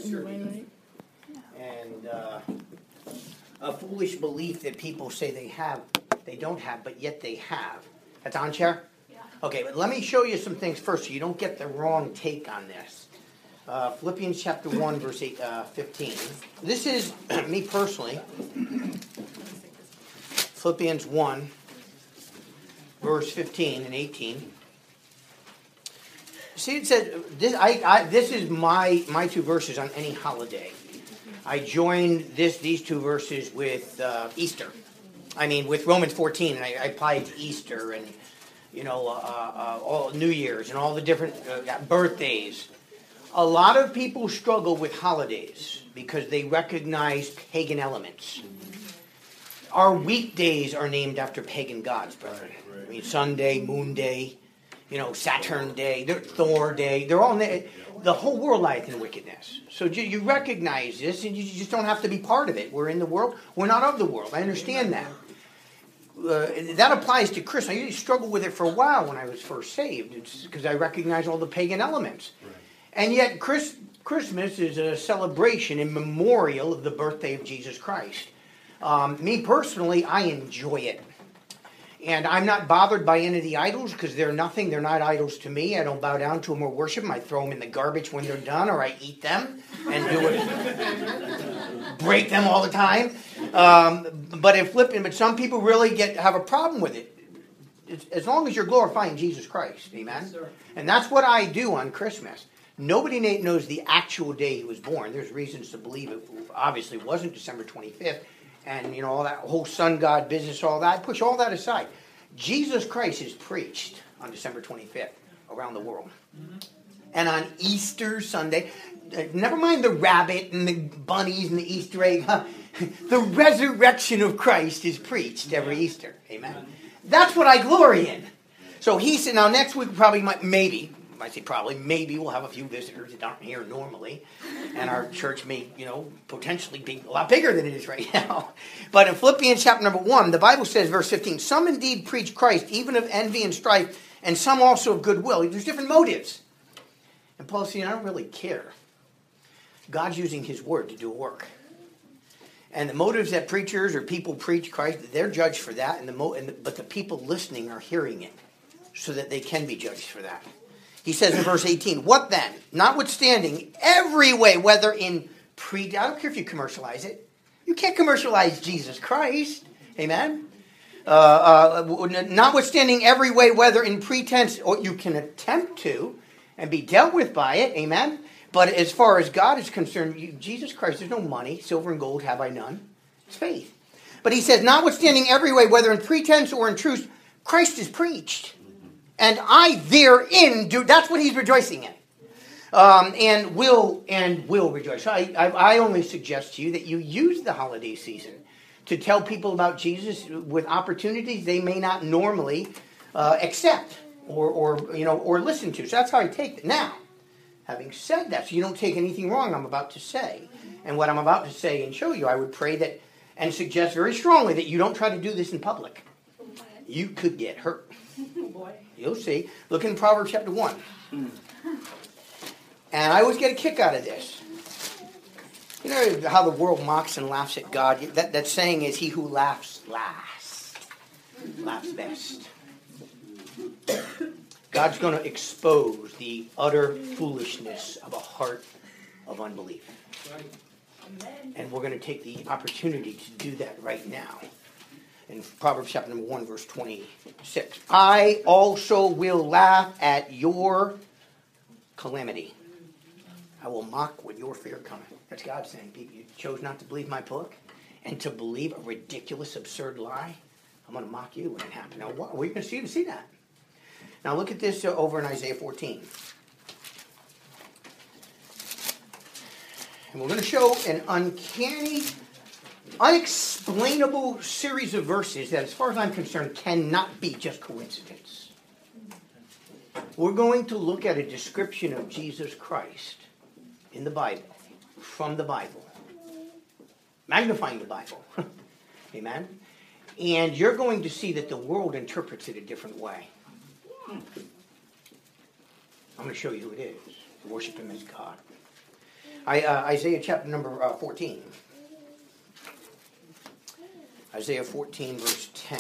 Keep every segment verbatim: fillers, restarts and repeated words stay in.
And uh, a foolish belief that people say they have, they don't have, but yet they have. That's on, Chair? Yeah. Okay, but let me show you some things first so you don't get the wrong take on this. Uh, Philippians chapter one, verse eight, uh, fifteen. This is, me personally, Philippians one, verse fifteen and eighteen. See, it says, this, I, I, this is my, my two verses on any holiday. I joined this these two verses with uh, Easter. I mean, with Romans fourteen, and I, I applied to Easter and, you know, uh, uh, all New Year's and all the different uh, birthdays. A lot of people struggle with holidays because they recognize pagan elements. Our weekdays are named after pagan gods, brethren. I mean, Sunday, Moon Day, you know, Saturn Day, Thor Day. They're all na- the whole world lieth in wickedness. So you, you recognize this, and you just don't have to be part of it. We're in the world. We're not of the world. I understand that. Uh, that applies to Christmas. I usually struggled with it for a while when I was first saved. It's because I recognize all the pagan elements. Right. And yet Chris, Christmas is a celebration and memorial of the birthday of Jesus Christ. Um, me personally, I enjoy it. And I'm not bothered by any of the idols because they're nothing. They're not idols to me. I don't bow down to them or worship them. I throw them in the garbage when they're done, or I eat them and do it, break them all the time. Um, but if flipping, but some people really get have a problem with it. It's, as long as you're glorifying Jesus Christ, amen. Yes, and that's what I do on Christmas. Nobody knows the actual day he was born. There's reasons to believe it obviously wasn't December twenty-fifth. And, you know, all that whole sun god business, all that. Push all that aside. Jesus Christ is preached on December twenty-fifth around the world. Mm-hmm. And on Easter Sunday, uh, never mind the rabbit and the bunnies and the Easter egg. Huh? The resurrection of Christ is preached every Easter. Amen. That's what I glory in. So he said, now next week probably, might, maybe, I say probably, maybe we'll have a few visitors that aren't here normally. And our church may, you know, potentially be a lot bigger than it is right now. But in Philippians chapter number one, the Bible says, verse fifteen, some indeed preach Christ, even of envy and strife, and some also of goodwill. There's different motives. And Paul said, I don't really care. God's using his word to do a work. And the motives that preachers or people preach Christ, they're judged for that. And the mo- and the, but the people listening are hearing it so that they can be judged for that. He says in verse eighteen, what then? Notwithstanding every way, whether in pre... I don't care if you commercialize it. You can't commercialize Jesus Christ. Amen? Uh, uh, notwithstanding every way, whether in pretense, or you can attempt to, and be dealt with by it. Amen? But as far as God is concerned, you, Jesus Christ, there's no money. Silver and gold have I none. It's faith. But he says, notwithstanding every way, whether in pretense or in truth, Christ is preached. And I therein do, that's what he's rejoicing in. Um, and will, and will rejoice. So I, I, I only suggest to you that you use the holiday season to tell people about Jesus with opportunities they may not normally uh, accept or, or, you know, or listen to. So that's how I take it. Now, having said that, so you don't take anything wrong I'm about to say. And what I'm about to say and show you, I would pray that and suggest very strongly that you don't try to do this in public. You could get hurt. You'll see. Look in Proverbs chapter one. And I always get a kick out of this. You know how the world mocks and laughs at God? That, that saying is, he who laughs last, laughs best. God's going to expose the utter foolishness of a heart of unbelief. And we're going to take the opportunity to do that right now. In Proverbs chapter number one, verse twenty-six. I also will laugh at your calamity. I will mock when your fear cometh. That's God saying, people, you chose not to believe my book and to believe a ridiculous, absurd lie. I'm going to mock you when it happens. Now, what, we're going to see to see that. Now, look at this uh, over in Isaiah fourteen. And we're going to show an uncanny, unexplainable series of verses that, as far as I'm concerned, cannot be just coincidence. We're going to look at a description of Jesus Christ in the Bible, from the Bible, magnifying the Bible. Amen? And you're going to see that the world interprets it a different way. I'm going to show you who it is. Worship him as God. I, uh, Isaiah chapter number uh, fourteen. Isaiah fourteen, verse ten.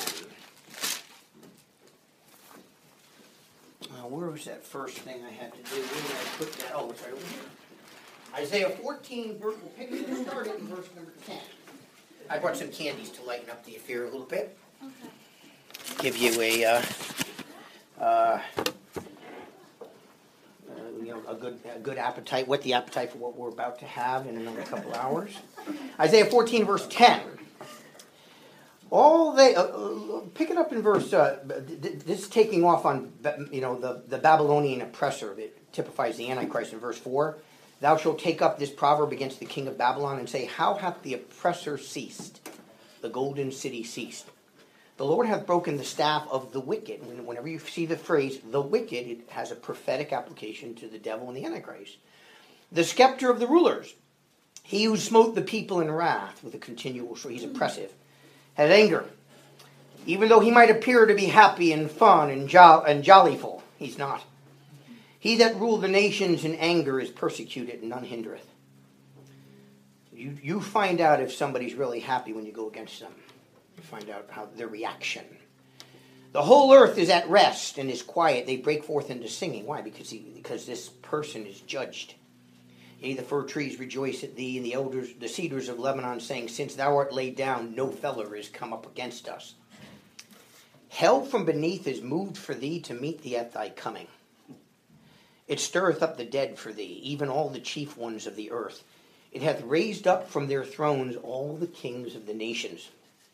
Uh, where was that first thing I had to do? Where did I put that? Oh, it's right over here. Isaiah fourteen, verse, we'll pick it and start it in verse number ten. I brought some candies to lighten up the affair a little bit. Okay. Give you a, uh, uh, uh, you know, a good, a good appetite. Whet the appetite for what we're about to have in another couple hours. Isaiah fourteen, verse ten. All they uh, uh, pick it up in verse. Uh, this is taking off on, you know, the the Babylonian oppressor that typifies the Antichrist in verse four. Thou shalt take up this proverb against the king of Babylon and say, how hath the oppressor ceased? The golden city ceased. The Lord hath broken the staff of the wicked. Whenever you see the phrase the wicked, it has a prophetic application to the devil and the Antichrist. The scepter of the rulers. He who smote the people in wrath with a continual sword. He's oppressive. Had anger. Even though he might appear to be happy and fun and, jo- and jollyful, he's not. He that ruled the nations in anger is persecuted, and none hindereth. You, you find out if somebody's really happy when you go against them. You find out how their reaction. The whole earth is at rest and is quiet. They break forth into singing. Why? Because he, because this person is judged. Yea, the fir trees rejoice at thee, and the elders, the cedars of Lebanon, saying, since thou art laid down, no feller is come up against us. Hell from beneath is moved for thee to meet thee at thy coming. It stirreth up the dead for thee, even all the chief ones of the earth. It hath raised up from their thrones all the kings of the nations.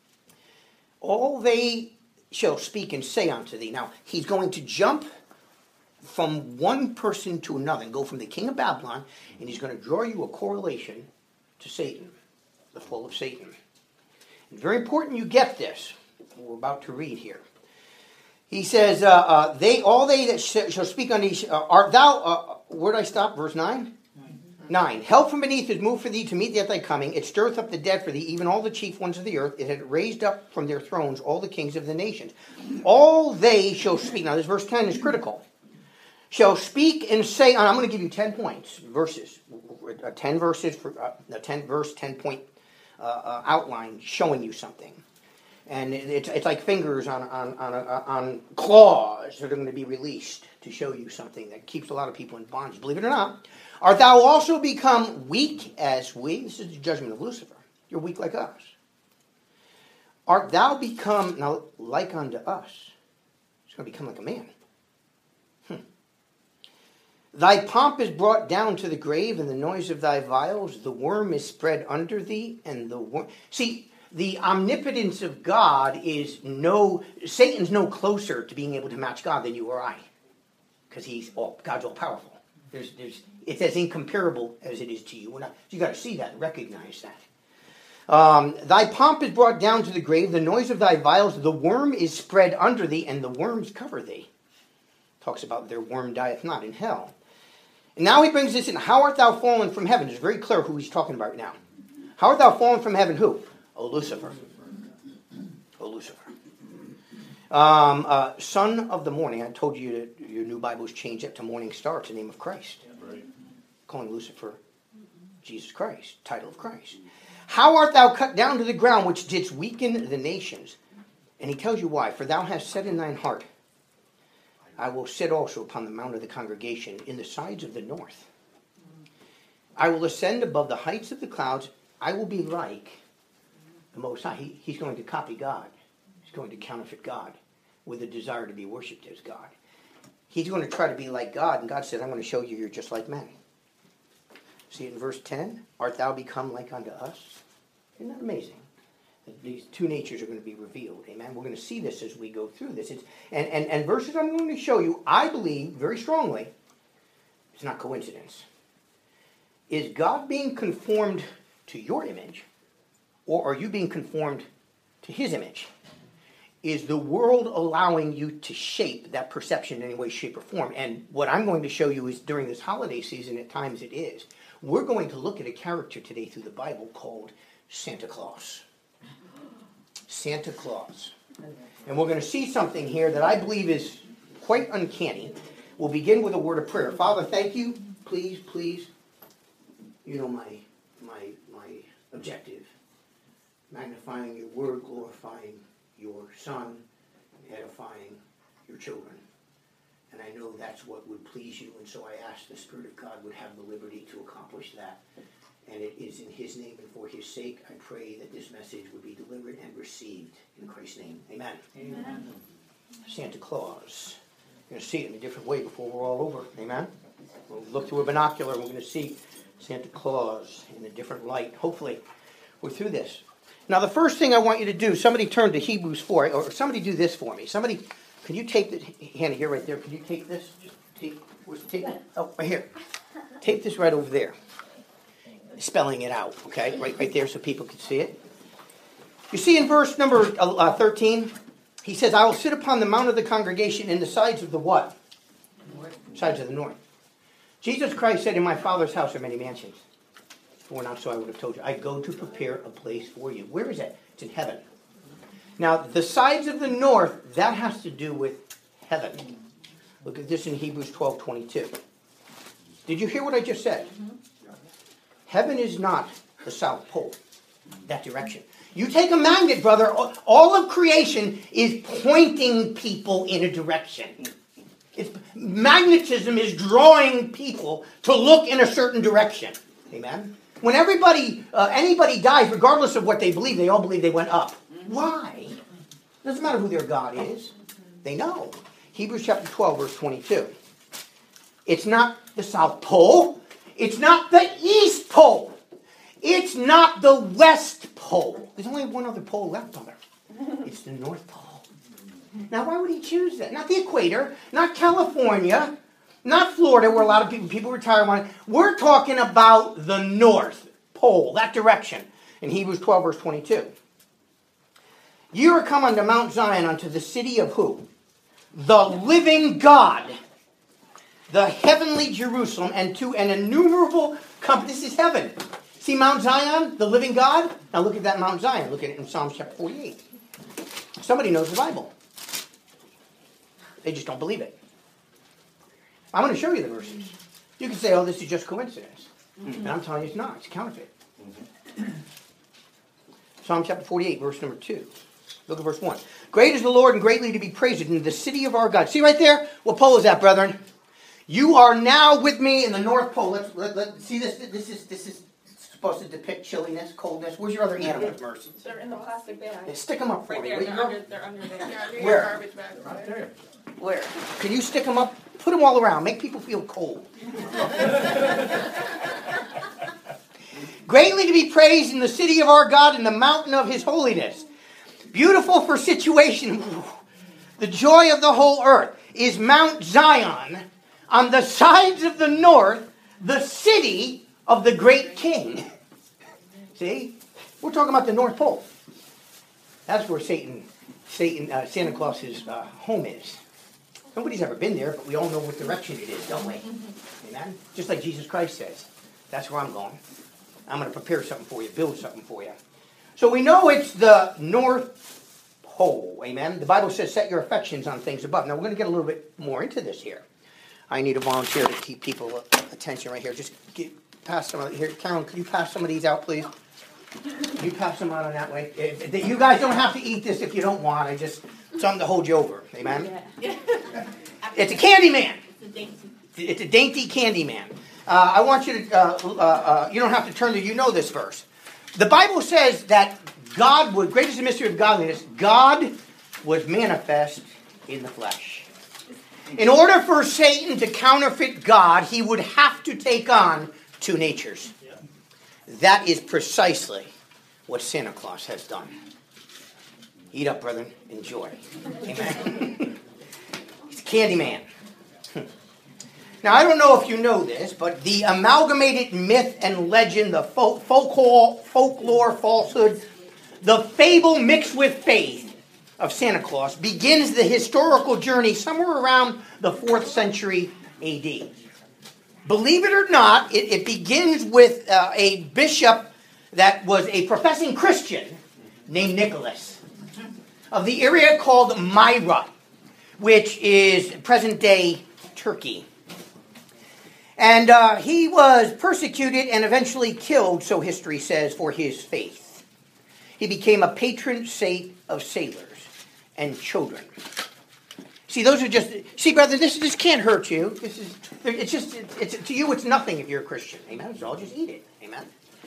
All they shall speak and say unto thee. Now, he's going to jump from one person to another and go from the king of Babylon, and he's going to draw you a correlation to Satan, the fall of Satan. It's very important you get this, what we're about to read here. He says, uh, uh, "They all they that sh- shall speak unto thee, uh, art thou?" Uh, where did I stop? Verse nine. Nine. Nine. Hell from beneath is moved for thee to meet thee at thy coming. It stirreth up the dead for thee, even all the chief ones of the earth. It had raised up from their thrones all the kings of the nations. All they shall speak. Now, this verse ten is critical. Shall speak and say. I'm going to give you ten points, verses, uh, ten verses for uh, a ten verse, ten point uh, uh, outline showing you something. And it's it's like fingers on on on, on claws that are going to be released to show you something that keeps a lot of people in bondage. Believe it or not. Art thou also become weak as we? This is the judgment of Lucifer. You're weak like us. Art thou become, now, like unto us? It's going to become like a man. Hmm. Thy pomp is brought down to the grave, and the noise of thy vials. The worm is spread under thee, and the worm... See... The omnipotence of God is no, Satan's no closer to being able to match God than you or I. Because he's all, God's all powerful. There's, there's, it's as incomparable as it is to you. We're not, you got to see that and recognize that. Um, thy pomp is brought down to the grave, the noise of thy vials, the worm is spread under thee, and the worms cover thee. Talks about their worm dieth not in hell. And now he brings this in. How art thou fallen from heaven? It's very clear who he's talking about now. How art thou fallen from heaven? Who? O Lucifer. O Lucifer. Um, uh, son of the morning. I told you that your new Bibles change it to Morning Star. It's the name of Christ. Yeah, right. Calling Lucifer Jesus Christ. Title of Christ. How art thou cut down to the ground, which didst weaken the nations? And he tells you why. For thou hast said in thine heart, I will sit also upon the mount of the congregation in the sides of the north. I will ascend above the heights of the clouds. I will be like the Most High. He, he's going to copy God. He's going to counterfeit God with a desire to be worshipped as God. He's going to try to be like God, and God says, I'm going to show you you're just like men. See it in verse ten? Art thou become like unto us? Isn't that amazing? That these two natures are going to be revealed. Amen? We're going to see this as we go through this. It's, and, and, and verses I'm going to show you, I believe very strongly, it's not coincidence. Is God being conformed to your image, or are you being conformed to his image? Is the world allowing you to shape that perception in any way, shape, or form? And what I'm going to show you is during this holiday season, at times it is. We're going to look at a character today through the Bible called Santa Claus. Santa Claus. And we're going to see something here that I believe is quite uncanny. We'll begin with a word of prayer. Father, thank you. Please, please. You know my my my objective. Magnifying your word, glorifying your Son, edifying your children. And I know that's what would please you, and so I ask the Spirit of God would have the liberty to accomplish that. And it is in His name and for His sake, I pray that this message would be delivered and received in Christ's name. Amen. Amen. Santa Claus. You're going to see it in a different way before we're all over. Amen. We'll look through a binocular and we're going to see Santa Claus in a different light. Hopefully, we're through this. Now, the first thing I want you to do, somebody turn to Hebrews four, or somebody do this for me. Somebody, can you tape this? Hannah, here, right there. Can you tape this? Tape, where's the tape? Oh, right here. Tape this right over there. Spelling it out, okay? Right, right there so people can see it. You see in verse number uh, thirteen, he says, I will sit upon the mount of the congregation in the sides of the what? North. Sides of the north. Jesus Christ said, in my Father's house are many mansions. If it were not so, I would have told you. I go to prepare a place for you. Where is that? It's in heaven. Now, the sides of the north, that has to do with heaven. Look at this in Hebrews twelve twenty-two. Did you hear what I just said? Mm-hmm. Heaven is not the South Pole, that direction. You take a magnet, brother, all of creation is pointing people in a direction. It's, magnetism is drawing people to look in a certain direction. Amen? When everybody, uh, anybody dies, regardless of what they believe, they all believe they went up. Why? Doesn't matter who their God is. They know. Hebrews chapter twelve, verse twenty-two. It's not the South Pole. It's not the East Pole. It's not the West Pole. There's only one other pole left, brother. It's the North Pole. Now, why would he choose that? Not the equator, not California, not Florida, where a lot of people, people retire on it. We're talking about the North Pole, that direction, in Hebrews twelve, verse twenty-two. You are come unto Mount Zion, unto the city of who? The living God. The heavenly Jerusalem, and to an innumerable company. This is heaven. See Mount Zion, the living God? Now look at that Mount Zion. Look at it in Psalms chapter forty-eight. Somebody knows the Bible. They just don't believe it. I'm going to show you the verses. You can say, oh, this is just coincidence. Mm-hmm. And I'm telling you it's not. It's counterfeit. Mm-hmm. Psalm chapter forty-eight, verse number two. Look at verse one. Great is the Lord and greatly to be praised in the city of our God. See right there? What pole is that, brethren? You are now with me in the North Pole. Let's let, let see this. This is this is supposed to depict chilliness, coldness. Where's your other animals, Mercy? They're in the plastic bag. Yeah, stick them up for right me. there. Where They're you under, go? they're under there. Yeah, Where? Garbage bag. Right there. Where? Can you stick them up? Put them all around. Make people feel cold. Greatly to be praised in the city of our God, in the mountain of His holiness. Beautiful for situation. The joy of the whole earth is Mount Zion. On the sides of the north, the city of the great king. See? We're talking about the North Pole. That's where Satan, Satan, uh, Santa Claus's uh, home is. Nobody's ever been there, but we all know what direction it is, don't we? Amen? Just like Jesus Christ says. That's where I'm going. I'm going to prepare something for you, build something for you. So we know it's the North Pole. Amen? The Bible says, set your affections on things above. Now, we're going to get a little bit more into this here. I need a volunteer to keep people attention right here. Just get, pass some of here. Carolyn, could you pass some of these out, please? Can you pass them out on that way? If, if, you guys don't have to eat this if you don't want. I just something to hold you over. Amen? Yeah. It's a candy man. It's a dainty. It's a dainty candy man. Uh, I want you to, uh, uh, uh, you don't have to turn to, you know this verse. The Bible says that God was, great is the mystery of godliness, God was manifest in the flesh. In order for Satan to counterfeit God, he would have to take on two natures. Yeah. That is precisely what Santa Claus has done. Eat up, brethren. Enjoy. Amen. He's a candy man. Now, I don't know if you know this, but the amalgamated myth and legend, the folk, folklore, folklore, falsehood, the fable mixed with faith of Santa Claus begins the historical journey somewhere around the fourth century A D. Believe it or not, it, it begins with uh, a bishop that was a professing Christian named Nicholas of the area called Myra, which is present-day Turkey. And uh, he was persecuted and eventually killed, so history says, for his faith. He became a patron saint of sailors and children. See, those are just, see, brother, this this can't hurt you. This is, it's just, it's, to you, it's nothing if you're a Christian. Amen? So I'll just eat it. Amen?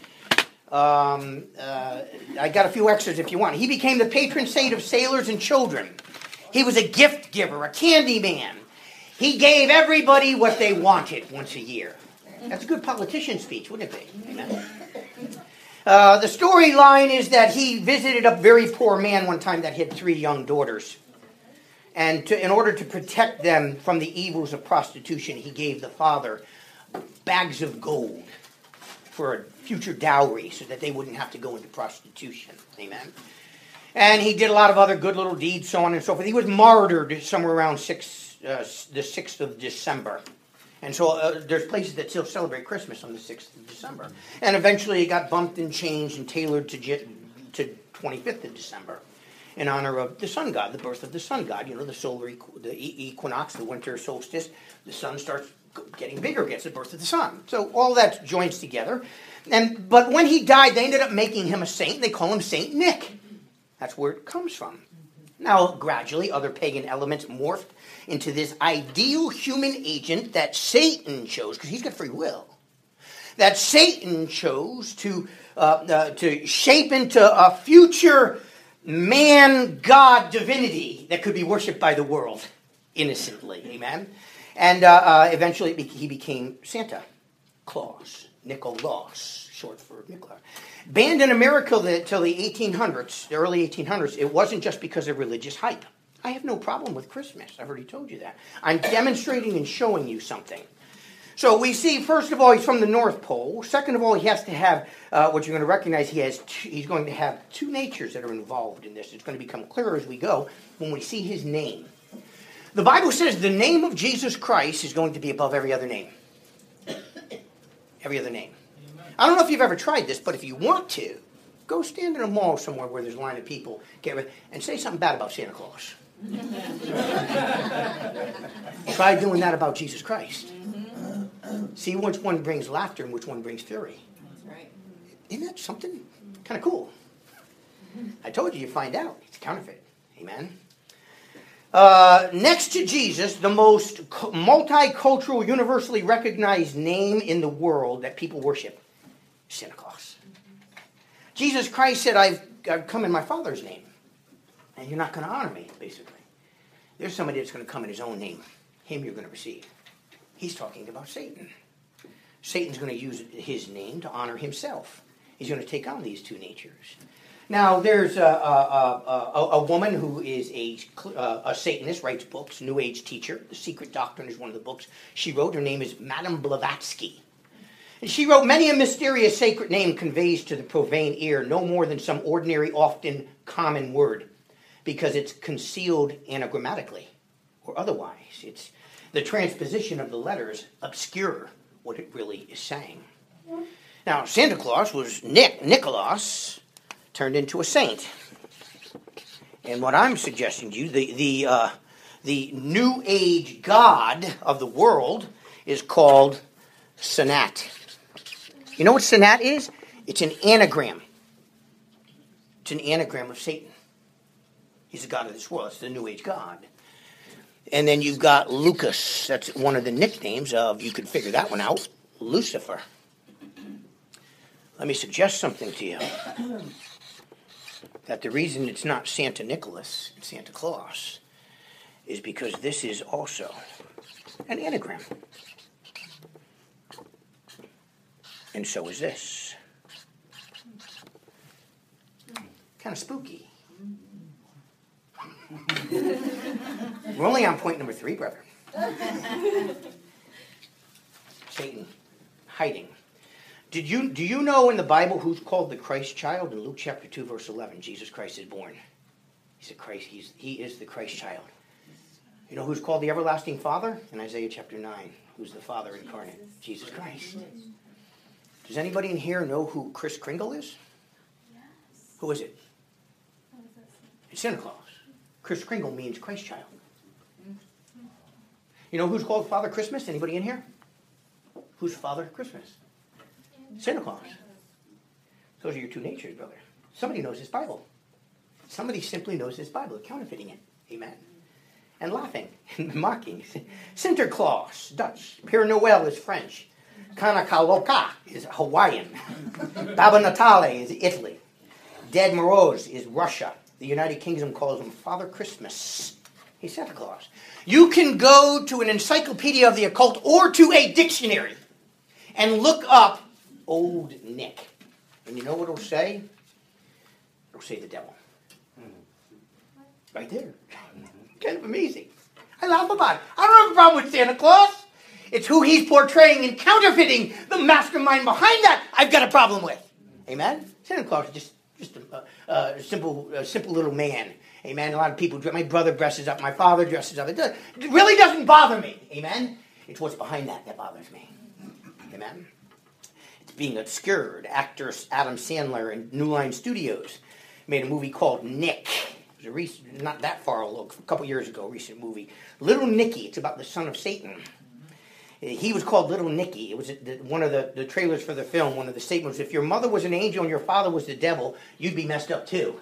Um, uh, I got a few extras if you want. He became the patron saint of sailors and children. He was a gift giver, a candy man. He gave everybody what they wanted once a year. That's a good politician speech, wouldn't it be? Amen? Uh, the storyline is that he visited a very poor man one time that had three young daughters. And to, in order to protect them from the evils of prostitution, he gave the father bags of gold for a future dowry so that they wouldn't have to go into prostitution. Amen. And he did a lot of other good little deeds, so on and so forth. He was martyred somewhere around six, uh, the sixth of December. And so uh, there's places that still celebrate Christmas on the sixth of December. And eventually it got bumped and changed and tailored to, to twenty-fifth of December. In honor of the sun god, the birth of the sun god. You know, the solar equ- the equinox, the winter solstice, the sun starts getting bigger, gets the birth of the sun. So all that joins together. And but when he died, they ended up making him a saint. They call him Saint Nick. That's where it comes from. Now, gradually, other pagan elements morphed into this ideal human agent that Satan chose, because he's got free will, that Satan chose to uh, uh, to shape into a future man-God divinity that could be worshipped by the world innocently. Amen? And uh, uh, eventually it be- he became Santa Claus. Nicholas, short for Nicholas. Banned in America until the eighteen hundreds, the early eighteen hundreds, it wasn't just because of religious hype. I have no problem with Christmas. I've already told you that. I'm demonstrating and showing you something. So we see, first of all, he's from the North Pole. Second of all, he has to have, uh, what you're going to recognize, he has. Two, he's going to have two natures that are involved in this. It's going to become clearer as we go when we see his name. The Bible says the name of Jesus Christ is going to be above every other name. Every other name. I don't know if you've ever tried this, but if you want to, go stand in a mall somewhere where there's a line of people, get ready, and say something bad about Santa Claus. Try doing that about Jesus Christ. See which one brings laughter and which one brings fury. That's right. Isn't that something kind of cool? I told you, you find out. It's counterfeit. Amen. Uh, next to Jesus, the most multicultural, universally recognized name in the world that people worship, Santa Claus. Jesus Christ said, I've, I've come in my Father's name, and you're not going to honor me, basically. There's somebody that's going to come in his own name. Him you're going to receive. He's talking about Satan. Satan's going to use his name to honor himself. He's going to take on these two natures. Now, there's a, a, a, a woman who is a, a Satanist, writes books, New Age teacher. The Secret Doctrine is one of the books she wrote. Her name is Madame Blavatsky. And she wrote, many a mysterious sacred name conveys to the profane ear no more than some ordinary, often common word, because it's concealed anagrammatically or otherwise. It's the transposition of the letters obscure what it really is saying. Now, Santa Claus was Nick, Nicholas, turned into a saint. And what I'm suggesting to you, the the uh, the New Age god of the world is called Sanat. You know what Sanat is? It's an anagram. It's an anagram of Satan. He's the god of this world. It's the New Age god. And then you've got Lucas. That's one of the nicknames of, you could figure that one out, Lucifer. Let me suggest something to you. That the reason it's not Santa Nicholas, it's Santa Claus, is because this is also an anagram. And so is this. Kind of spooky. We're only on point number three, brother. Satan hiding. Did you do you know in the Bible who's called the Christ child? In Luke chapter two, verse eleven, Jesus Christ is born. He's a Christ. He's he is the Christ child. You know who's called the everlasting Father? In Isaiah chapter nine, who's the Father incarnate? Jesus Christ. Does anybody in here know who Kris Kringle is? Yes. Who is it? It's Santa Claus. Kris Kringle means Christ child. You know who's called Father Christmas? Anybody in here? Who's the father of Christmas? Santa Claus. Those are your two natures, brother. Somebody knows his Bible. Somebody simply knows his Bible, counterfeiting it. Amen. And laughing and mocking. Sinterklaas, Dutch. Père Noël is French. Kanakaloka is Hawaiian. Baba Natale is Italy. Ded Moroz is Russia. The United Kingdom calls him Father Christmas. He's Santa Claus. You can go to an encyclopedia of the occult or to a dictionary and look up Old Nick. And you know what it'll say? It'll say the devil. Right there. Kind of amazing. I laugh about it. I don't have a problem with Santa Claus. It's who he's portraying and counterfeiting, the mastermind behind that, I've got a problem with. Amen? Santa Claus is just, just a, a, a simple a simple little man. Amen? A lot of people, my brother dresses up, my father dresses up. It, does, it really doesn't bother me. Amen? It's what's behind that that bothers me. Amen? It's being obscured. Actor Adam Sandler in New Line Studios made a movie called Nick. It was a recent, not that far ago, a couple years ago, a recent movie. Little Nicky. It's about the son of Satan. He was called Little Nicky. It was one of the, the trailers for the film. One of the statements: if your mother was an angel and your father was the devil, you'd be messed up too.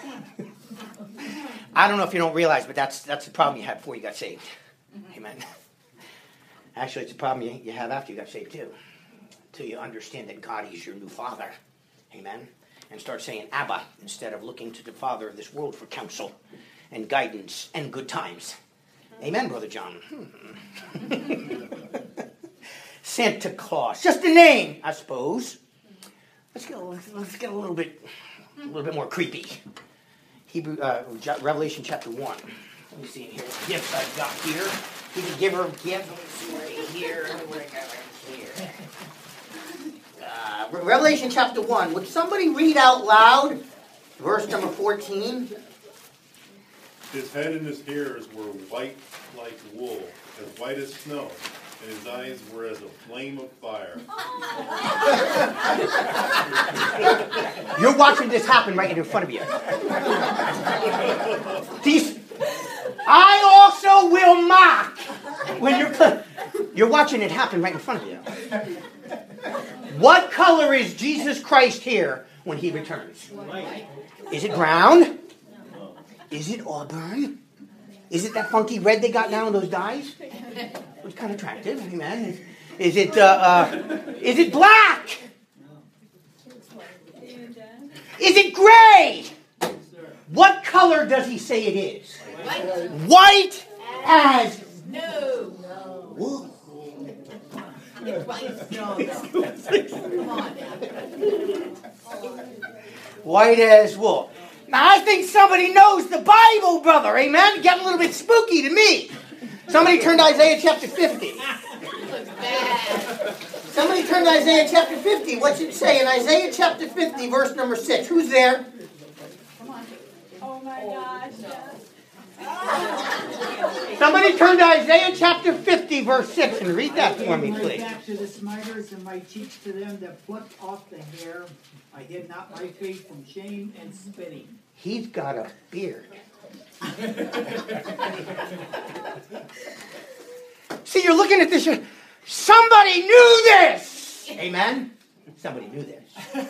I don't know if you don't realize, but that's that's the problem you had before you got saved. Amen. Actually, it's a problem you, you have after you got saved too. Until you understand that God is your new father. Amen. And start saying Abba instead of looking to the father of this world for counsel and guidance and good times. Amen, Brother John. Hmm. Santa Claus, just a name, I suppose. Let's get let's get a little bit a little bit more creepy. Hebrew uh, Revelation chapter one. Let me see here. What gifts I've got here. We can give her a gift. Let me see right here. What I got right here. Uh, Revelation chapter one. Would somebody read out loud verse number fourteen? His head and his hairs were white like wool, as white as snow, and his eyes were as a flame of fire. You're watching this happen right in front of you. These, I also will mock when you're you're watching it happen right in front of you. What color is Jesus Christ here when he returns? Is it brown? Is it auburn? Is it that funky red they got now in those dyes? It's kind of attractive, amen. Is it uh, uh, is it black? Is it gray? What color does he say it is? White as No. wool. It's white as snow, though. Come on now. White as wool. Now, I think somebody knows the Bible, brother. Amen? Getting a little bit spooky to me. Somebody turn to Isaiah chapter fifty. Somebody turn to Isaiah chapter fifty. What's it say in Isaiah chapter fifty, verse number six? Who's there? Oh my gosh. Somebody turn to Isaiah chapter fifty, verse six, and read that for me, I gave please. my back to the smiters and my cheeks to them that plucked off the hair. I hid not my face from shame and spitting. He's got a beard. See, you're looking at this. you're- Somebody knew this. Amen? Somebody knew this.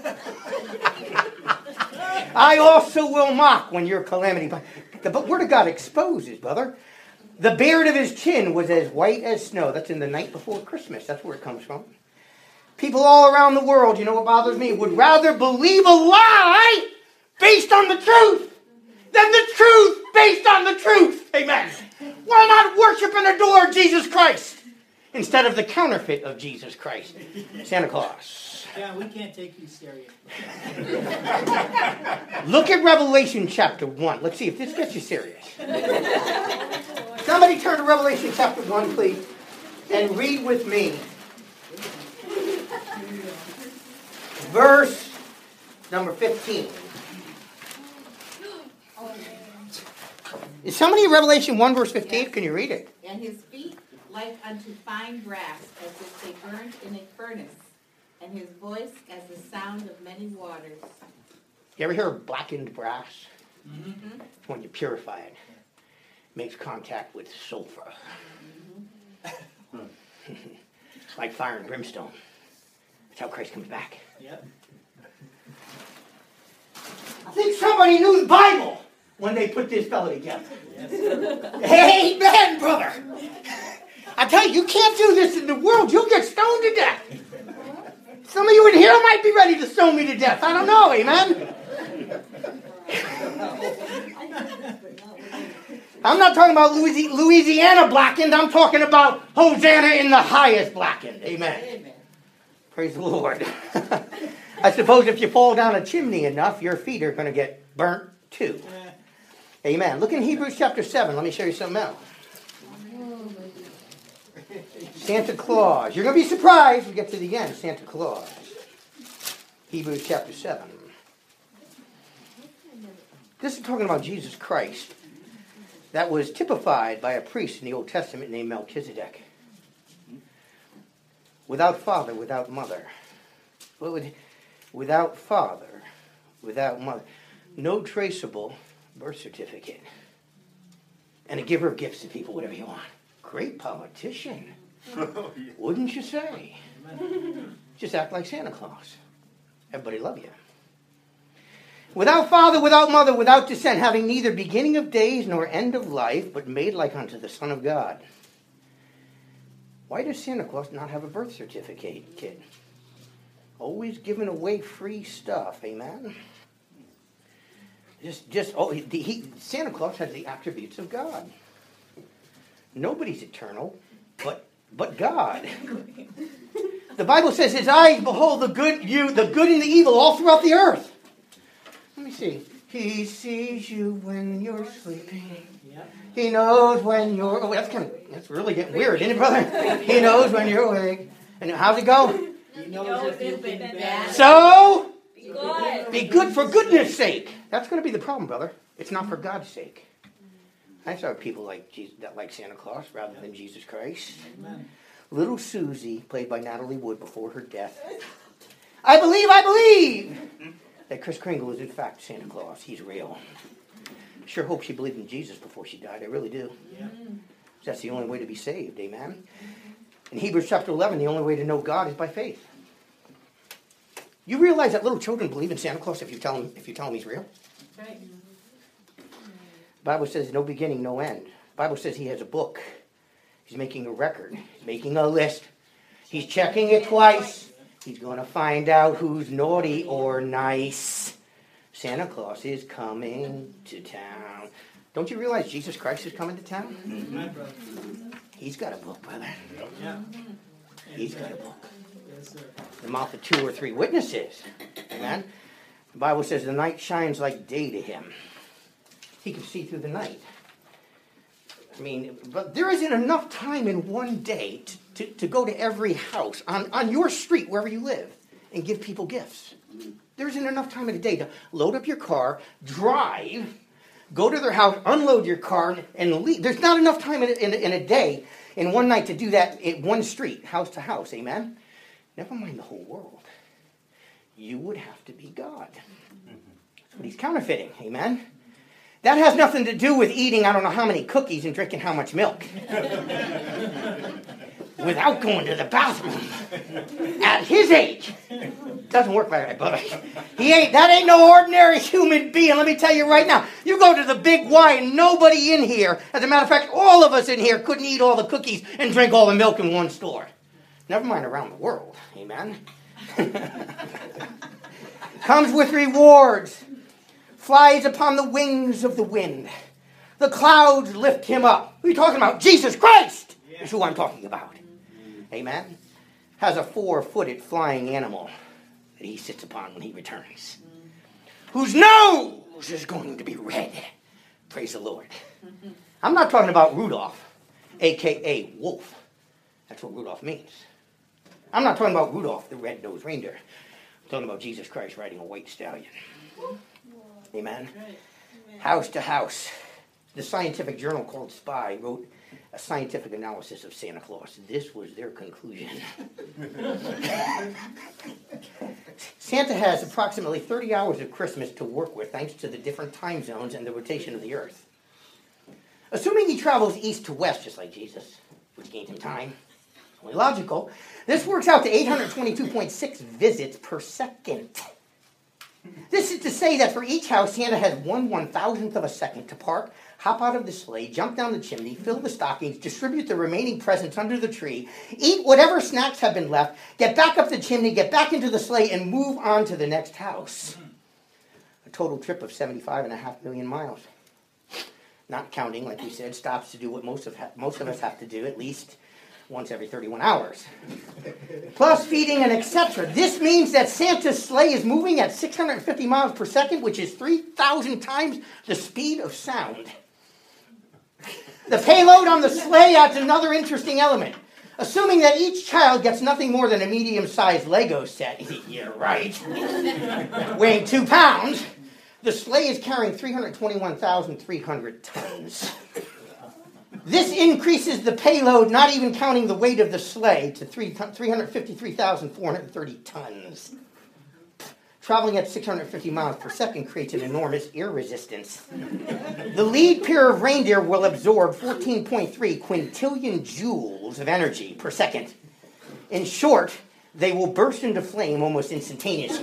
I also will mock when your calamity. But the Word of God exposes, brother. The beard of his chin was as white as snow. That's in the night before Christmas. That's where it comes from. People all around the world, you know what bothers me, would rather believe a lie based on the truth than the truth based on the truth. Amen. Why not worship and adore Jesus Christ instead of the counterfeit of Jesus Christ? Santa Claus. Yeah, we can't take you serious. Look at Revelation chapter one. Let's see if this gets you serious. Somebody turn to Revelation chapter one, please, and read with me. Verse number fifteen. Is somebody in Revelation one, verse fifteen? Can you read it? And his feet like unto fine brass, as if they burned in a furnace, and his voice as the sound of many waters. You ever hear of blackened brass? Mm-hmm. When you purify it, makes contact with sulfur. like fire and brimstone. That's how Christ comes back. Yep. I think somebody knew the Bible when they put this fellow together. Yes, sir. Amen, brother. I tell you, you can't do this in the world. You'll get stoned to death. Some of you in here might be ready to stone me to death. I don't know, amen? I'm not talking about Louisi- Louisiana blackened. I'm talking about Hosanna in the highest blackened. Amen. Amen. Praise the Lord. I suppose if you fall down a chimney enough, your feet are going to get burnt too. Amen. Look in Hebrews chapter seven. Let me show you something else. Santa Claus. You're going to be surprised when we get to the end. Santa Claus. Hebrews chapter seven. This is talking about Jesus Christ. That was typified by a priest in the Old Testament named Melchizedek. Without father, without mother. What would, without father, without mother. No traceable birth certificate. And a giver of gifts to people, whatever you want. Great politician. Wouldn't you say? Just act like Santa Claus. Everybody love you. Without father, without mother, without descent, having neither beginning of days nor end of life, but made like unto the Son of God. Why does Santa Claus not have a birth certificate, kid? Always giving away free stuff, amen? Just, just, oh, he, he, Santa Claus has the attributes of God. Nobody's eternal, but, but God. The Bible says his eyes behold the good, you, the good and the evil all throughout the earth. Let me see. He sees you when you're sleeping. Yep. He knows when you're... Oh, that's kind of... That's really getting weird, isn't it, brother? He knows when you're awake. And how's it go? He knows if you've been bad. So, Good. be good for goodness sake. That's going to be the problem, brother. It's not for God's sake. I saw people like Jesus, that like Santa Claus rather than Jesus Christ. Amen. Little Susie, played by Natalie Wood before her death. I believe, I believe that Kris Kringle is in fact Santa Claus. He's real. Sure hope she believed in Jesus before she died. I really do. Yeah. That's the only way to be saved. Amen. In Hebrews chapter eleven, the only way to know God is by faith. You realize that little children believe in Santa Claus if you tell them if you tell them he's real? Right. The Bible says no beginning, no end. The Bible says he has a book. He's making a record. He's making a list. He's checking it twice. He's going to find out who's naughty or nice. Santa Claus is coming to town. Don't you realize Jesus Christ is coming to town? Amen, brother. He's got a book, brother. Yeah. He's got a book. Yes, sir. The mouth of two or three witnesses. Amen. The Bible says the night shines like day to him. He can see through the night. I mean, but there isn't enough time in one day to, to, to go to every house on, on your street, wherever you live, and give people gifts. There isn't enough time in a day to load up your car, drive, go to their house, unload your car, and leave. There's not enough time in a, in a, in a day, in one night, to do that in one street, house to house. Amen? Never mind the whole world. You would have to be God. That's what he's counterfeiting. Amen? That has nothing to do with eating I don't know how many cookies and drinking how much milk. Without going to the bathroom. At his age. Doesn't work like that, brother. He ain't, that ain't no ordinary human being, let me tell you right now. You go to the Big Y and nobody in here, as a matter of fact, all of us in here couldn't eat all the cookies and drink all the milk in one store. Never mind around the world. Amen? Comes with rewards. Flies upon the wings of the wind. The clouds lift him up. Who are you talking about? Jesus Christ is who I'm talking about. Amen? Has a four-footed flying animal that he sits upon when he returns. Whose nose is going to be red. Praise the Lord. I'm not talking about Rudolph, a k a. Wolf. That's what Rudolph means. I'm not talking about Rudolph, the red-nosed reindeer. I'm talking about Jesus Christ riding a white stallion. Amen. House to house. The scientific journal called Spy wrote a scientific analysis of Santa Claus. This was their conclusion. Santa has approximately thirty hours of Christmas to work with thanks to the different time zones and the rotation of the earth. Assuming he travels east to west just like Jesus, which gains him time, Only logical. This works out to eight hundred twenty-two point six visits per second. This is to say that for each house, Santa has one one-thousandth of a second to park, hop out of the sleigh, jump down the chimney, fill the stockings, distribute the remaining presents under the tree, eat whatever snacks have been left, get back up the chimney, get back into the sleigh, and move on to the next house. A total trip of seventy-five and a half million miles. Not counting, like we said, stops to do what most of, ha- most of us have to do, at least once every thirty-one hours. Plus feeding and et cetera. This means that Santa's sleigh is moving at six hundred fifty miles per second, which is three thousand times the speed of sound. The payload on the sleigh adds another interesting element. Assuming that each child gets nothing more than a medium-sized Lego set, yeah, right, weighing two pounds, the sleigh is carrying three hundred twenty-one thousand three hundred tons. This increases the payload, not even counting the weight of the sleigh, to three hundred fifty-three thousand four hundred thirty tons. Traveling at six hundred fifty miles per second creates an enormous air resistance. The lead pair of reindeer will absorb fourteen point three quintillion joules of energy per second. In short, they will burst into flame almost instantaneously,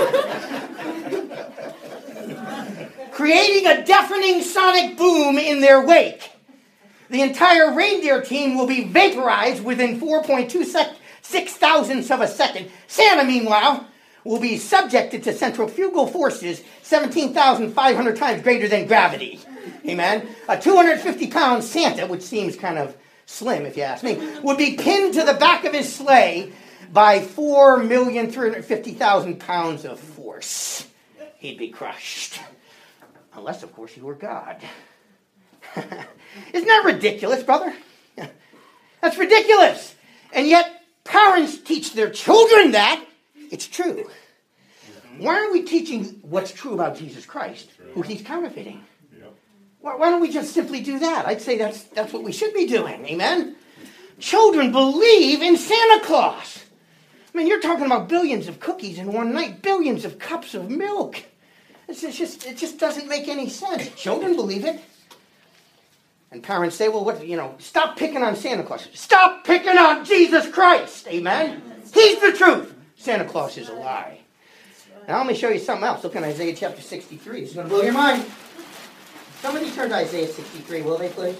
creating a deafening sonic boom in their wake. The entire reindeer team will be vaporized within four point two six thousandths of a second. Santa, meanwhile, will be subjected to centrifugal forces seventeen thousand five hundred times greater than gravity. Amen? A two hundred fifty pound Santa, which seems kind of slim if you ask me, would be pinned to the back of his sleigh by four million three hundred fifty thousand pounds of force. He'd be crushed. Unless, of course, he were God. Isn't that ridiculous, brother? That's ridiculous. And yet, parents teach their children that it's true. Why aren't we teaching what's true about Jesus Christ, who he's counterfeiting? Why, why don't we just simply do that? I'd say that's, that's what we should be doing. Amen? Children believe in Santa Claus. I mean, you're talking about billions of cookies in one night, billions of cups of milk. It's just, it just doesn't make any sense. Children believe it. And parents say, well, what, you know, stop picking on Santa Claus. Stop picking on Jesus Christ. Amen? He's the truth. Santa Claus is a lie. Now let me show you something else. Look in Isaiah chapter sixty-three. It's going to blow your mind. Somebody turn to Isaiah sixty-three, will they, please?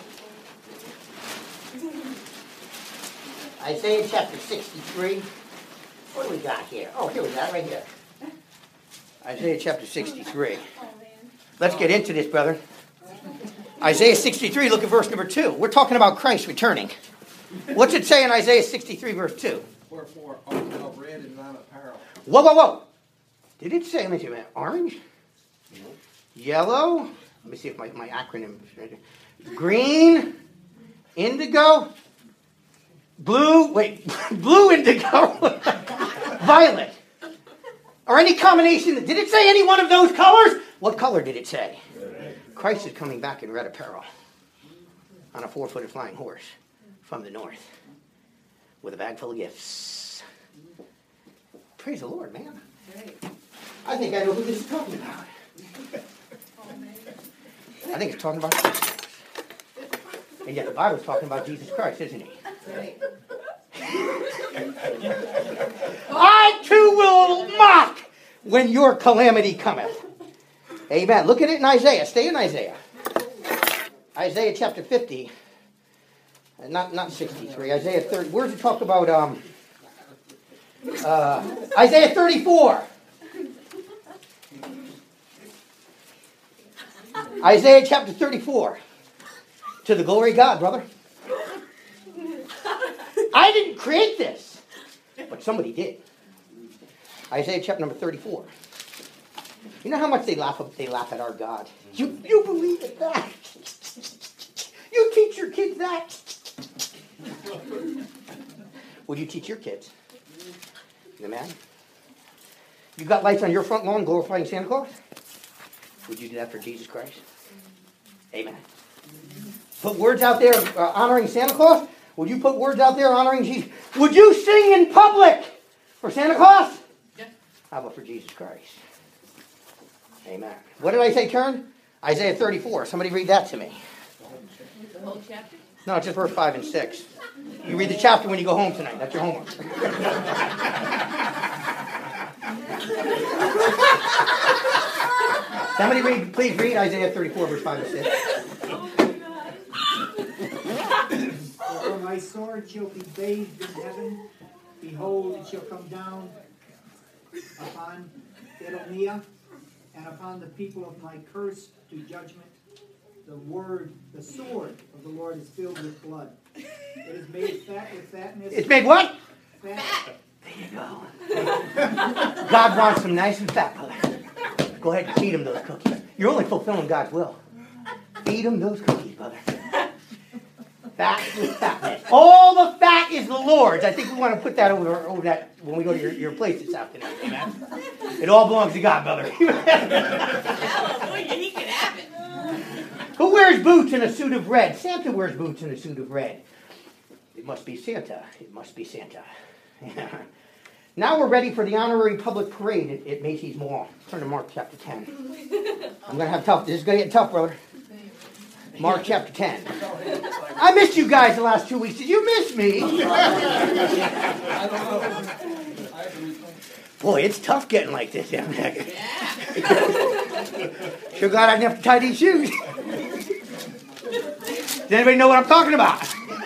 Isaiah chapter sixty-three. What do we got here? Oh, here we got it right here. Isaiah chapter sixty-three. Let's get into this, brother. Isaiah sixty-three, look at verse number two. We're talking about Christ returning. What's it say in Isaiah sixty-three, verse two? Wherefore art thou red and not apparel? Whoa, whoa, whoa. Did it say, let me see, man, orange? Yellow? Let me see if my, my acronym is right here. Green? Indigo? Blue? Wait, blue indigo? Violet? Or any combination? Did it say any one of those colors? What color did it say? Christ is coming back in red apparel on a four-footed flying horse from the north with a bag full of gifts. Praise the Lord, man. I think I know who this is talking about. I think it's talking about Jesus. And yet the Bible's talking about Jesus Christ, isn't he? I too will mock when your calamity cometh. Amen. Look at it in Isaiah. Stay in Isaiah. Isaiah chapter fifty. Not not sixty-three. Isaiah thirty. Where does it talk about um uh, Isaiah thirty-four? Isaiah chapter thirty-four. To the glory of God, brother. I didn't create this, but somebody did. Isaiah chapter number thirty-four. You know how much they laugh they laugh at our God? You you believe in that? You teach your kids that? Would you teach your kids? Amen. You got lights on your front lawn glorifying Santa Claus? Would you do that for Jesus Christ? Amen. Put words out there uh, honoring Santa Claus? Would you put words out there honoring Jesus? Would you sing in public for Santa Claus? Yeah. How about for Jesus Christ? Amen. What did I say, turn? Isaiah thirty-four. Somebody read that to me. The whole chapter? No, it's just verse five and six. You read the chapter when you go home tonight. That's your homework. Somebody read, please read Isaiah thirty-four, verse five and six. For my sword shall be bathed in heaven. Behold, it shall come down upon Edomia and upon the people of my curse to judgment. The word, the sword of the Lord is filled with blood. It is made fat with fatness. It's made what? Fat. There you go. God wants them nice and fat, brother. Go ahead and feed them those cookies. You're only fulfilling God's will. Feed them those cookies, brother. Fat with fatness. All the fat is the Lord's. I think we want to put that over, over that when we go to your, your place this afternoon. Amen. It all belongs to God, brother. Hallelujah, he can have it. Who wears boots in a suit of red? Santa wears boots in a suit of red. It must be Santa. It must be Santa. Now we're ready for the honorary public parade at, at Macy's Mall. Turn to Mark chapter ten. I'm going to have tough. This is going to get tough, brother. Mark chapter ten. I missed you guys the last two weeks. Did you miss me? I don't know. I have to return. Boy, it's tough getting like this. Yeah. Yeah. Sure glad I didn't have to tie these shoes. Does anybody know what I'm talking about?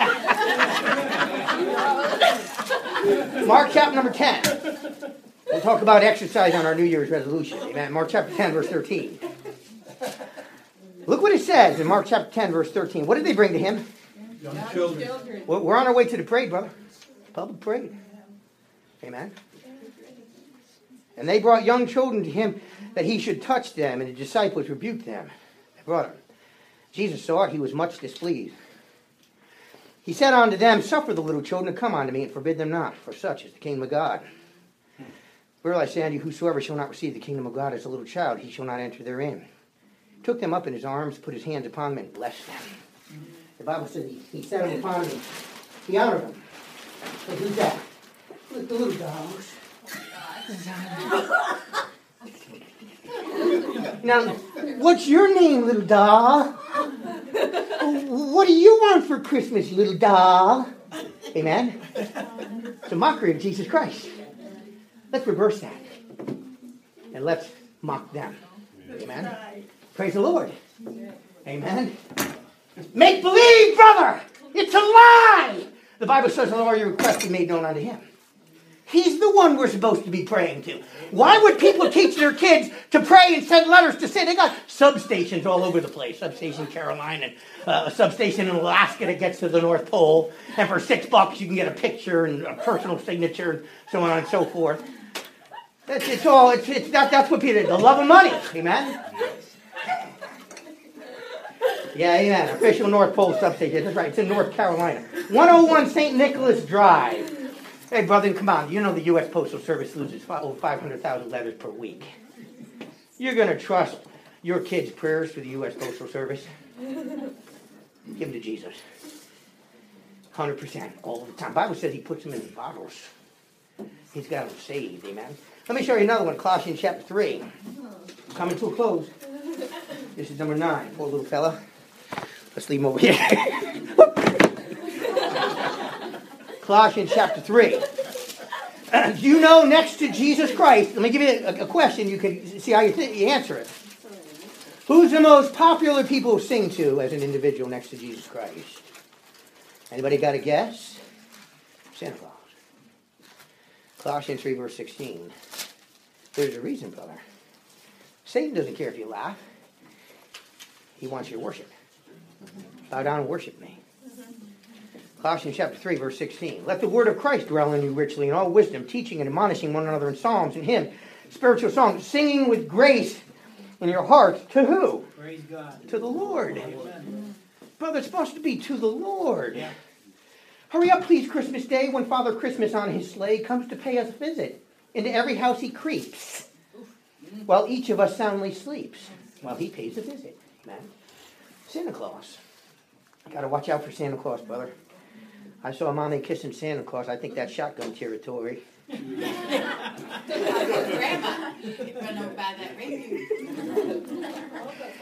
Mark chapter number ten. We'll talk about exercise on our New Year's resolution. Amen. Mark chapter ten, verse thirteen. Look what it says in Mark chapter ten, verse thirteen. What did they bring to him? Young children. Children. We're we're on our way to the parade, brother. Public parade. Amen. And they brought young children to him that he should touch them, and the disciples rebuked them. They brought him. Jesus saw it. He was much displeased. He said unto them, Suffer the little children to come unto me, and forbid them not, for such is the kingdom of God. Verily I say unto you, whosoever shall not receive the kingdom of God as a little child, he shall not enter therein. He took them up in his arms, put his hands upon them, and blessed them. The Bible says he, he set them upon them. He honored them. So who's that? Look, the little dogs. Now, what's your name, little doll? What do you want for Christmas, little doll? Amen? It's a mockery of Jesus Christ. Let's reverse that. And let's mock them. Amen? Praise the Lord. Amen? Make believe, brother! It's a lie! The Bible says, all your requests be made known unto him. He's the one we're supposed to be praying to. Why would people teach their kids to pray and send letters to say? They got substations all over the place. Substation in Carolina, and uh, a substation in Alaska that gets to the North Pole. And for six bucks you can get a picture and a personal signature and so on and so forth. That's it's all. It's, it's that, that's what people. The love of money. Amen. Yeah, amen. Official North Pole substation. That's right. It's in North Carolina. one oh one Saint Nicholas Drive. Hey, brother, come on. You know the U S Postal Service loses over five hundred thousand letters per week. You're going to trust your kids' prayers to the U S Postal Service? Give them to Jesus. one hundred percent all the time. The Bible says he puts them in bottles. He's got them saved, amen. Let me show you another one, Colossians chapter three. Coming to a close. This is number nine. Poor little fella. Let's leave him over here. Colossians chapter three. Uh, do you know next to Jesus Christ, let me give you a, a question, you can see how you, th- you answer it. Who's the most popular people to sing to as an individual next to Jesus Christ? Anybody got a guess? Santa Claus. Colossians three verse sixteen. There's a reason, brother. Satan doesn't care if you laugh. He wants your worship. Bow down and worship me. Colossians chapter three, verse sixteen. Let the word of Christ dwell in you richly in all wisdom, teaching and admonishing one another in psalms and hymns, spiritual songs, singing with grace in your hearts. To who? Praise God. To the Lord. Amen. Brother, it's supposed to be to the Lord. Yeah. Hurry up, please, Christmas Day, when Father Christmas on his sleigh comes to pay us a visit. Into every house he creeps, while each of us soundly sleeps, while he pays a visit. Amen. Santa Claus. Got to watch out for Santa Claus, brother. I saw a mommy kissing Santa Claus. I think that's shotgun territory. Grandma, run over by that ring.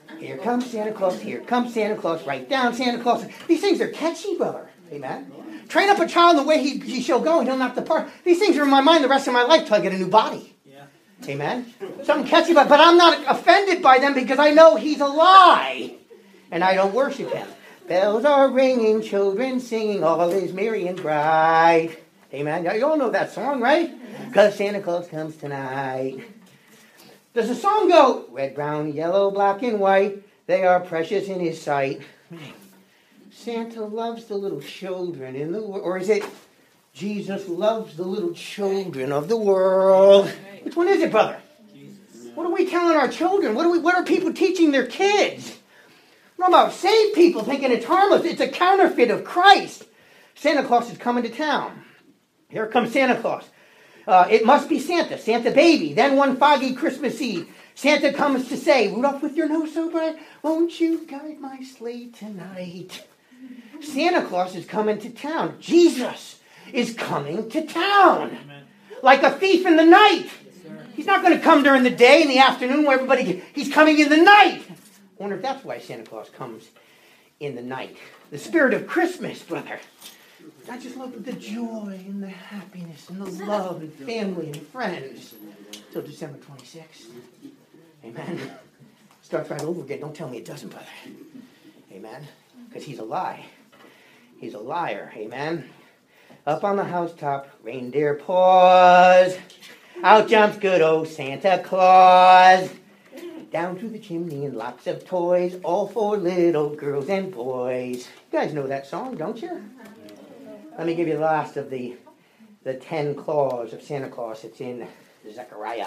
Here comes Santa Claus, here comes Santa Claus, right down Santa Claus. These things are catchy, brother. Amen. Train up a child in the way he, he shall go, and he'll not depart. These things are in my mind the rest of my life till I get a new body. Yeah. Amen. Something catchy, but, but I'm not offended by them because I know he's a lie. And I don't worship him. Bells are ringing, children singing, all is merry and bright. Amen. You all know that song, right? Because Santa Claus comes tonight. Does the song go, red, brown, yellow, black, and white, they are precious in his sight? Santa loves the little children in the world. Or is it, Jesus loves the little children of the world? Which one is it, brother? What are we telling our children? What are, we, what are people teaching their kids? What about saved people thinking it's harmless? It's a counterfeit of Christ. Santa Claus is coming to town. Here comes Santa Claus. Uh, it must be Santa, Santa baby. Then one foggy Christmas Eve, Santa comes to say, Rudolph, with your nose so bright, won't you guide my sleigh tonight? Santa Claus is coming to town. Jesus is coming to town. Amen. Like a thief in the night. He's not going to come during the day, in the afternoon, where everybody, he's coming in the night. I wonder if that's why Santa Claus comes in the night. The spirit of Christmas, brother. I just love the joy and the happiness and the love and family and friends. Till December twenty-sixth. Amen. Starts right over again. Don't tell me it doesn't, brother. Amen. Because he's a lie. He's a liar. Amen. Up on the housetop, reindeer paws. Out jumps good old Santa Claus. Down through the chimney and lots of toys. All for little girls and boys. You guys know that song, don't you? Let me give you the last of the, the ten claws of Santa Claus. It's in Zechariah.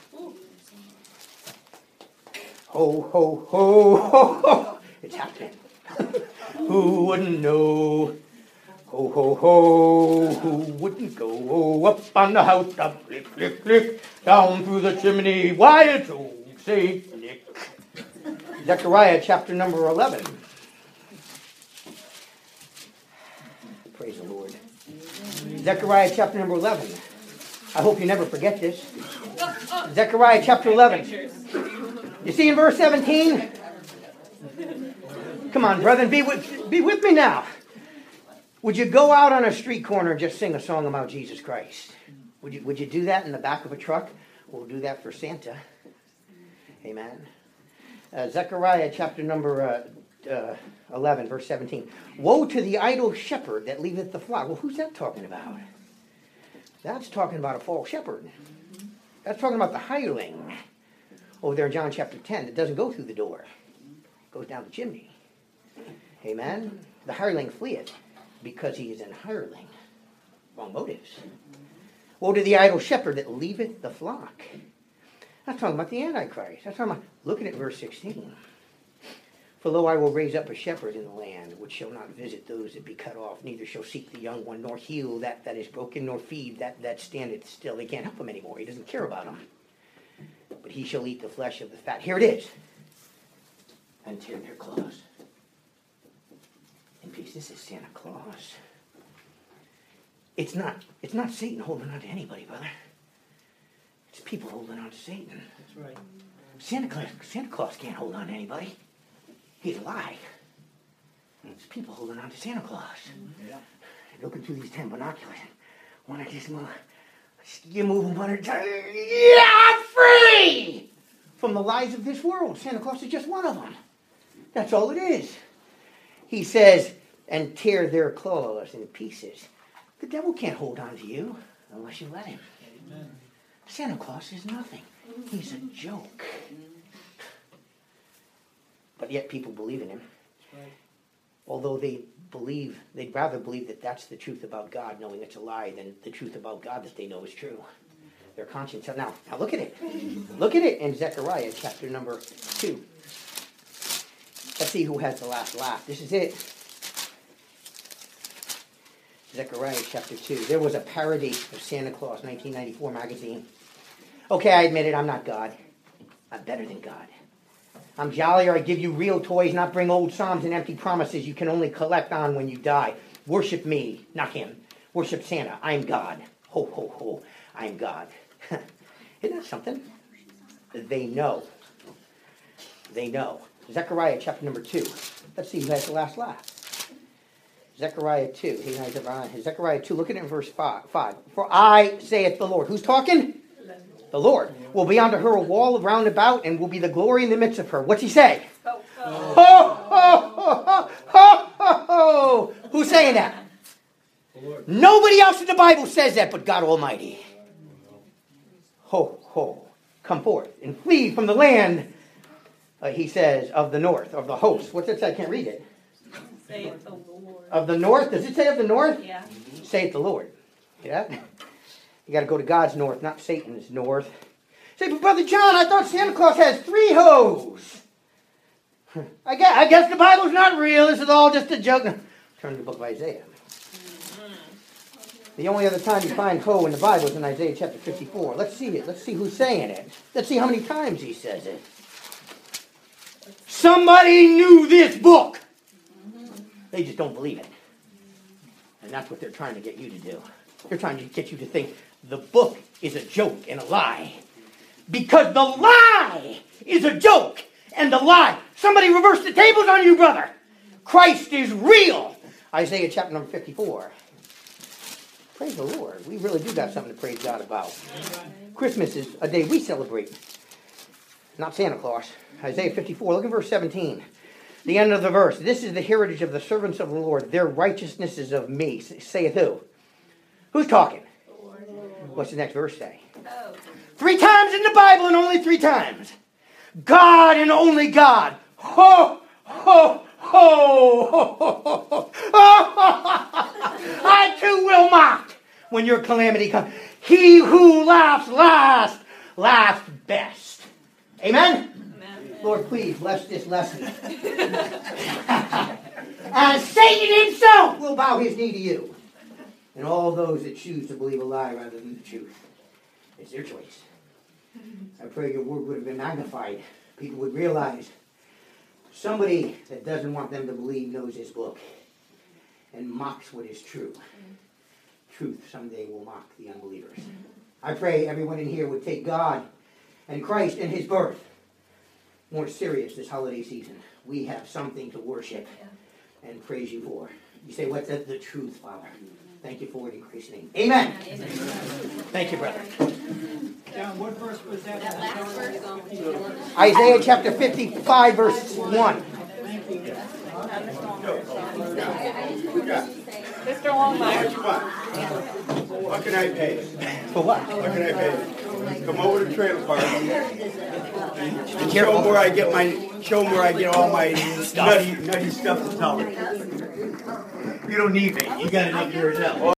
Ho, ho, ho, ho, ho. It's happening. Who wouldn't know? Ho, ho, ho. Who wouldn't go up on the housetop? Click, click, click. Down through the chimney. Why, it's old Saint Nick. Zechariah chapter number eleven. Praise the Lord. Zechariah chapter number eleven. I hope you never forget this. Zechariah chapter eleven. You see in verse seventeen? Come on, brethren, be with, be with me now. Would you go out on a street corner and just sing a song about Jesus Christ? Would you, would you do that in the back of a truck? We'll do that for Santa. Amen. Uh, Zechariah chapter number uh, uh, eleven, verse seventeen. Woe to the idle shepherd that leaveth the flock. Well, who's that talking about? That's talking about a false shepherd. That's talking about the hireling. Over there in John chapter ten, it doesn't go through the door. It goes down the chimney. Amen? The hireling fleeth because he is an hireling. Wrong motives. Woe to the idle shepherd that leaveth the flock. That's talking about the Antichrist. That's talking about, look at it, verse sixteen. For lo, I will raise up a shepherd in the land, which shall not visit those that be cut off, neither shall seek the young one, nor heal that that is broken, nor feed that that standeth still. They can't help him anymore. He doesn't care about them. But he shall eat the flesh of the fat. Here it is. And tear their claws. In peace. This is Santa Claus. It's not, it's not Satan holding on to anybody, brother. It's people holding on to Satan. That's right. Santa Claus, Santa Claus can't hold on to anybody. He's a lie. It's people holding on to Santa Claus. Yeah. Looking through these ten binoculars. One of these move. You move them one at a time. Yeah, I'm free from the lies of this world. Santa Claus is just one of them. That's all it is. He says, and tear their claws in pieces. The devil can't hold on to you unless you let him. Amen. Santa Claus is nothing. He's a joke. But yet people believe in him. That's right. Although they believe, they'd rather believe that that's the truth about God, knowing it's a lie, than the truth about God that they know is true. Their conscience. Now, now look at it. Look at it in Zechariah chapter number two. Let's see who has the last laugh. This is it. Zechariah chapter two. There was a parody of Santa Claus, nineteen ninety-four magazine. Okay, I admit it, I'm not God. I'm better than God. I'm jollier, I give you real toys, not bring old psalms and empty promises you can only collect on when you die. Worship me, not him. Worship Santa. I'm God. Ho, ho, ho. I'm God. Isn't that something? They know. They know. Zechariah chapter number two. Let's see who has the last laugh. Zechariah two. He has Zechariah two. Look at it in verse five. five. For I, saith the Lord. Who's talking? The Lord. Will be unto her a wall round about, and will be the glory in the midst of her. What's he say? Ho, ho, ho, ho, ho, ho, ho. Who's saying that? Nobody else in the Bible says that but God Almighty. Ho, ho. Come forth and flee from the land, uh, he says, of the north, of the host. What's it say? I can't read it. Say it the Lord. Of the north? Does it say of the north? Yeah. Say it the Lord. Yeah? You got to go to God's north, not Satan's north. Say, but Brother John, I thought Santa Claus has three hoes. I guess, I guess the Bible's not real. This is all just a joke. Turn to the book of Isaiah. The only other time you find ho in the Bible is in Isaiah chapter fifty-four. Let's see it. Let's see who's saying it. Let's see how many times he says it. Somebody knew this book. They just don't believe it. And that's what they're trying to get you to do. They're trying to get you to think the book is a joke and a lie. Because the lie is a joke and a lie. Somebody reversed the tables on you, brother. Christ is real. Isaiah chapter number fifty-four. Praise the Lord. We really do got something to praise God about. Christmas is a day we celebrate. Not Santa Claus. Isaiah fifty-four. Look at verse seventeen. The end of the verse. This is the heritage of the servants of the Lord. Their righteousness is of me. Saith who? Who's talking? What's the next verse say? Three times in the Bible and only three times. God and only God. Ho, ho, ho, ho, ho, ho. I too will mock when your calamity comes. He who laughs last, laughs best. Amen? Amen. Lord, please bless this lesson. And Satan himself will bow his knee to you. And all those that choose to believe a lie rather than the truth. It's their choice. I pray your word would have been magnified. People would realize somebody that doesn't want them to believe knows this book and mocks what is true. Truth someday will mock the unbelievers. I pray everyone in here would take God and Christ and his birth more serious this holiday season. We have something to worship and praise you for. You say, what's that? The truth, Father. Thank you for it in Christ's name. Amen. Amen. Thank you, brother. John, what verse was that? That last verse. Isaiah chapter fifty-five, verse one. Thank you. Mister Longmire. What can I pay? For what? What can I pay? Come over to the trailer park and careful. show them where I get my, show them where I get all my nutty, nutty stuff to tell them. You don't need me. You got enough yourself.